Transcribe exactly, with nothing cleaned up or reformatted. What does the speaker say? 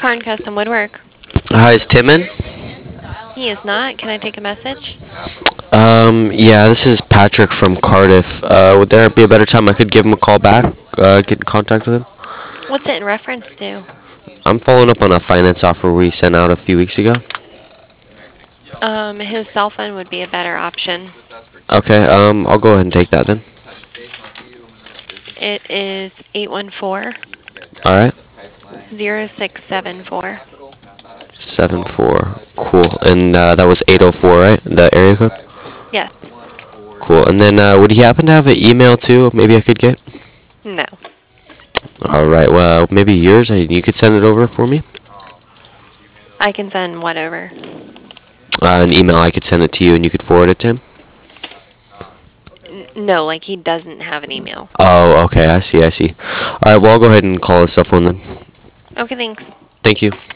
Car and Custom Woodwork. Hi, is Tim in? He is not. Can I take a message? Um, yeah, this is Patrick from Cardiff. Uh, would there be a better time I could give him a call back? Uh, get in contact with him? What's it in reference to? I'm following up on a finance offer we sent out a few weeks ago. Um, his cell phone would be a better option. Okay, um, I'll go ahead and take that then. It is eight one four, Alright, zero six seven four. seven four. Cool. And uh, that was eight oh four, right? The area code? Yes. Cool. And then uh, would he happen to have an email too? Maybe I could get? No. Alright, well, maybe yours? uh, You could send it over for me? I can send whatever. Uh, an email, I could send it to you and you could forward it to him? N- no, like he doesn't have an email. Oh, okay, I see, I see. Alright, well, I'll go ahead and call his cell phone then. Okay, thanks. Thank you.